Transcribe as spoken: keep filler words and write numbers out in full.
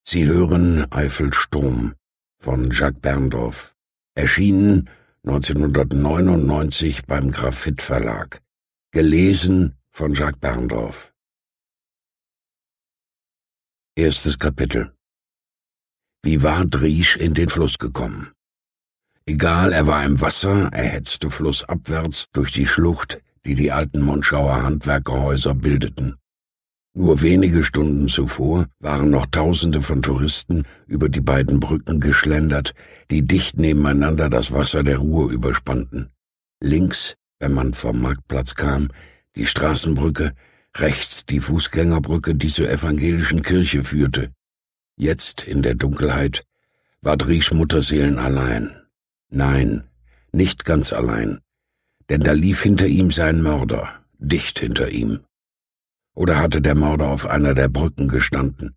Sie hören Eifelsturm von Jacques Berndorff, erschienen neunzehnhundertneunundneunzig beim Graphit Verlag, gelesen von Jacques Berndorff. Erstes Kapitel. Wie war Driesch in den Fluss gekommen? Egal, er war im Wasser, er hetzte flussabwärts durch die Schlucht, die die alten Monschauer Handwerkerhäuser bildeten. Nur wenige Stunden zuvor waren noch Tausende von Touristen über die beiden Brücken geschlendert, die dicht nebeneinander das Wasser der Ruhr überspannten. Links, wenn man vom Marktplatz kam, die Straßenbrücke, rechts die Fußgängerbrücke, die zur evangelischen Kirche führte. Jetzt, in der Dunkelheit, war Driesch Mutterseelen allein. Nein, nicht ganz allein, denn da lief hinter ihm sein Mörder, dicht hinter ihm. Oder hatte der Mörder auf einer der Brücken gestanden,